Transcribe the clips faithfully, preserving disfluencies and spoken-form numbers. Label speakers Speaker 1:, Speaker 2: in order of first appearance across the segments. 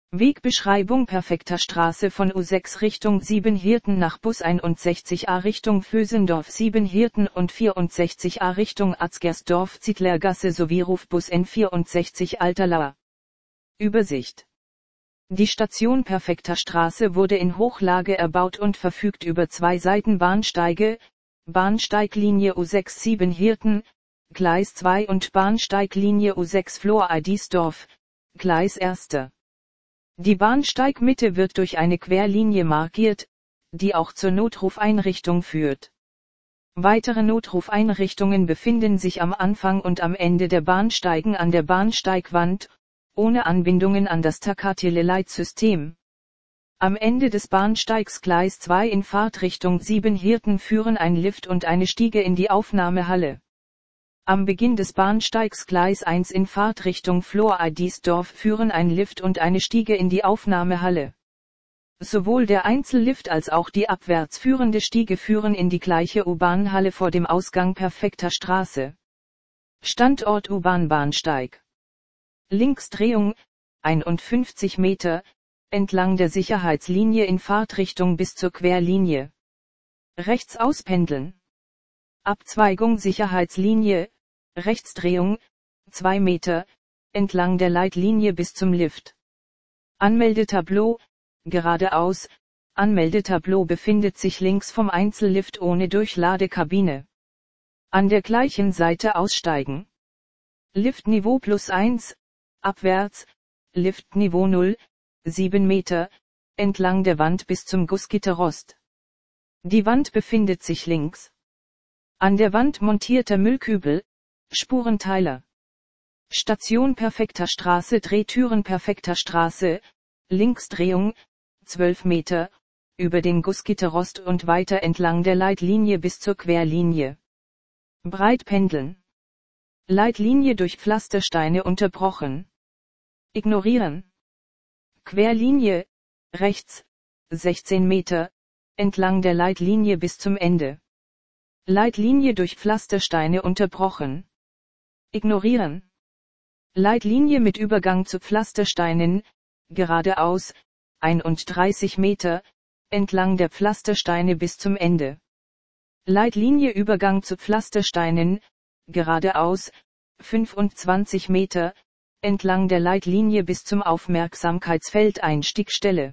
Speaker 1: Wegbeschreibung perfekter Straße von U sechs Richtung Siebenhirten nach Bus einundsechzig a Richtung Vösendorf Siebenhirten und vierundsechzig a Richtung Atzgersdorf Zittlergasse sowie Rufbus N vierundsechzig Alterlauer. Übersicht. Die Station Perfekter Straße wurde in Hochlage erbaut und verfügt über zwei Seitenbahnsteige, Bahnsteiglinie U sechs Siebenhirten, Gleis zwei und Bahnsteiglinie U sechs Flor-Eidisdorf, Gleis eins. Die Bahnsteigmitte wird durch eine Querlinie markiert, die auch zur Notrufeinrichtung führt. Weitere Notrufeinrichtungen befinden sich am Anfang und am Ende der Bahnsteigen an der Bahnsteigwand, ohne Anbindungen an das Takateleleitsystem. Am Ende des Bahnsteigs Gleis zwei in Fahrtrichtung Siebenhirten führen ein Lift und eine Stiege in die Aufnahmehalle. Am Beginn des Bahnsteigs Gleis eins in Fahrtrichtung Flor-Eidisdorf führen ein Lift und eine Stiege in die Aufnahmehalle. Sowohl der Einzellift als auch die abwärts führende Stiege führen in die gleiche U-Bahn-Halle vor dem Ausgang Perfekter Straße. Standort U-Bahn-Bahnsteig. Linksdrehung, einundfünfzig Meter, entlang der Sicherheitslinie in Fahrtrichtung bis zur Querlinie. Rechts auspendeln. Abzweigung Sicherheitslinie, Rechtsdrehung, zwei Meter, entlang der Leitlinie bis zum Lift. Anmeldetableau, geradeaus, Anmeldetableau befindet sich links vom Einzellift ohne Durchladekabine. An der gleichen Seite aussteigen. Liftniveau plus eins, abwärts, Liftniveau null, sieben Meter, entlang der Wand bis zum Gussgitterrost. Die Wand befindet sich links. An der Wand montierter Müllkübel, Spurenteiler. Station Perfekter Straße Drehtüren Perfekter Straße, Linksdrehung, zwölf Meter, über den Gussgitterrost und weiter entlang der Leitlinie bis zur Querlinie. Breitpendeln. Leitlinie durch Pflastersteine unterbrochen. Ignorieren. Querlinie, rechts, sechzehn Meter, entlang der Leitlinie bis zum Ende. Leitlinie durch Pflastersteine unterbrochen. Ignorieren. Leitlinie mit Übergang zu Pflastersteinen, geradeaus, einunddreißig Meter, entlang der Pflastersteine bis zum Ende. Leitlinie Übergang zu Pflastersteinen, geradeaus, fünfundzwanzig Meter, entlang der Leitlinie bis zum Aufmerksamkeitsfeld Einstiegstelle.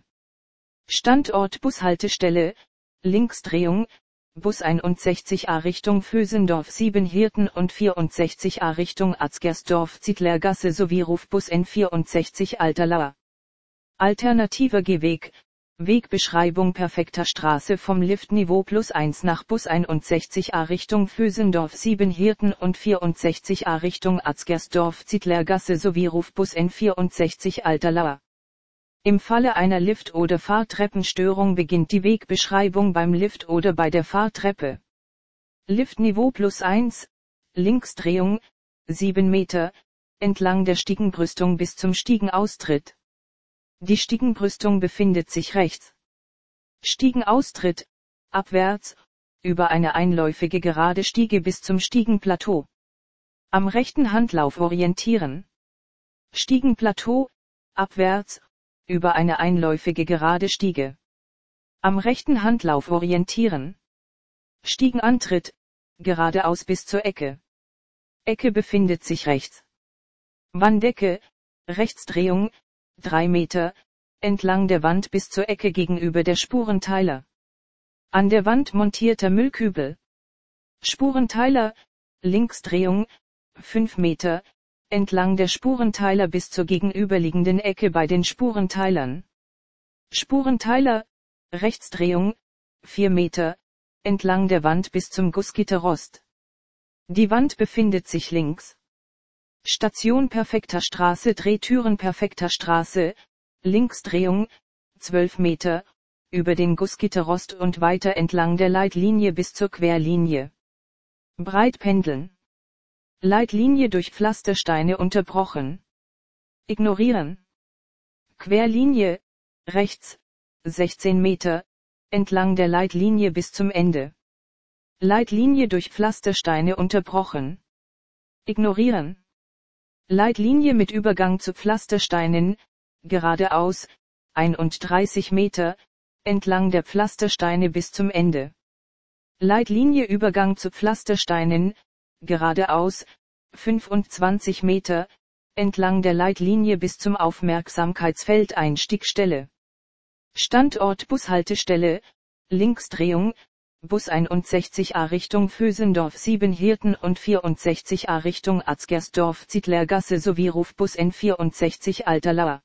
Speaker 1: Standort Bushaltestelle, Linksdrehung, Bus einundsechzig a Richtung Vösendorf Siebenhirten und vierundsechzig a Richtung Atzgersdorf Zittlergasse sowie Rufbus N vierundsechzig Alterlauer. Alternativer Gehweg, Wegbeschreibung Perfekter Straße vom Liftniveau plus eins nach Bus einundsechzig a Richtung Vösendorf Siebenhirten und vierundsechzig a Richtung Atzgersdorf Zittlergasse sowie Rufbus N vierundsechzig Alterlauer. Im Falle einer Lift- oder Fahrtreppenstörung beginnt die Wegbeschreibung beim Lift oder bei der Fahrtreppe. Liftniveau plus eins, Linksdrehung, sieben Meter, entlang der Stiegenbrüstung bis zum Stiegenaustritt. Die Stiegenbrüstung befindet sich rechts. Stiegenaustritt, abwärts, über eine einläufige gerade Stiege bis zum Stiegenplateau. Am rechten Handlauf orientieren. Stiegenplateau, abwärts, über eine einläufige gerade Stiege. Am rechten Handlauf orientieren. Stiegenantritt, geradeaus bis zur Ecke. Ecke befindet sich rechts. Wanddecke, Rechtsdrehung, drei Meter, entlang der Wand bis zur Ecke gegenüber der Spurenteiler. An der Wand montierter Müllkübel. Spurenteiler, Linksdrehung, fünf Meter, entlang der Spurenteiler bis zur gegenüberliegenden Ecke bei den Spurenteilern. Spurenteiler, Rechtsdrehung, vier Meter, entlang der Wand bis zum Gussgitterrost. Die Wand befindet sich links. Station Perfekter Straße Drehtüren Perfekter Straße, Linksdrehung, zwölf Meter, über den Gussgitterrost und weiter entlang der Leitlinie bis zur Querlinie. Breitpendeln. Leitlinie durch Pflastersteine unterbrochen. Ignorieren. Querlinie, rechts, sechzehn Meter, entlang der Leitlinie bis zum Ende. Leitlinie durch Pflastersteine unterbrochen. Ignorieren. Leitlinie mit Übergang zu Pflastersteinen, geradeaus, einunddreißig Meter, entlang der Pflastersteine bis zum Ende. Leitlinie Übergang zu Pflastersteinen, geradeaus, fünfundzwanzig Meter, entlang der Leitlinie bis zum Aufmerksamkeitsfeld Einstiegstelle. Standort Bushaltestelle, Linksdrehung, Bus einundsechzig a Richtung Vösendorf Siebenhirten und vierundsechzig a Richtung Atzgersdorf Zittlergasse sowie Rufbus N vierundsechzig Alterlauer.